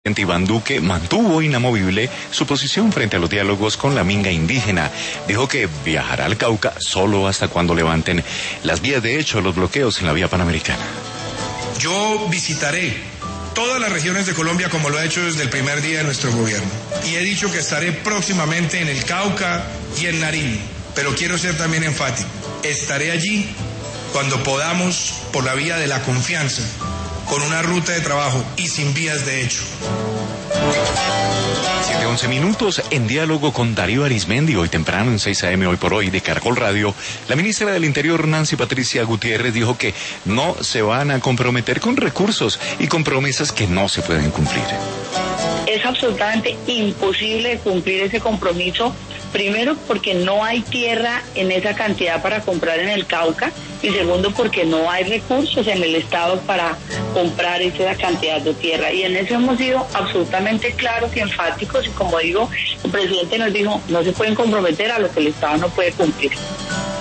Iván Duque mantuvo inamovible su posición frente a los diálogos con la minga indígena. Dijo que viajará al Cauca solo hasta cuando levanten las vías de hecho los bloqueos en la vía panamericana. Yo visitaré todas las regiones de Colombia como lo he hecho desde el primer día de nuestro gobierno. Y he dicho que estaré próximamente en el Cauca y en Nariño. Pero quiero ser también enfático. Estaré allí cuando podamos, por la vía de la confianza, con una ruta de trabajo y sin vías de hecho. 7:11 en diálogo con Darío Arizmendi, hoy temprano en 6 AM, hoy por hoy, de Caracol Radio. La ministra del Interior, Nancy Patricia Gutiérrez, dijo que no se van a comprometer con recursos y con promesas que no se pueden cumplir. Es absolutamente imposible cumplir ese compromiso, primero porque no hay tierra en esa cantidad para comprar en el Cauca, y segundo porque no hay recursos en el Estado para comprar esa cantidad de tierra. Y en eso hemos sido absolutamente claros y enfáticos, y como digo, el presidente nos dijo, no se pueden comprometer a lo que el Estado no puede cumplir.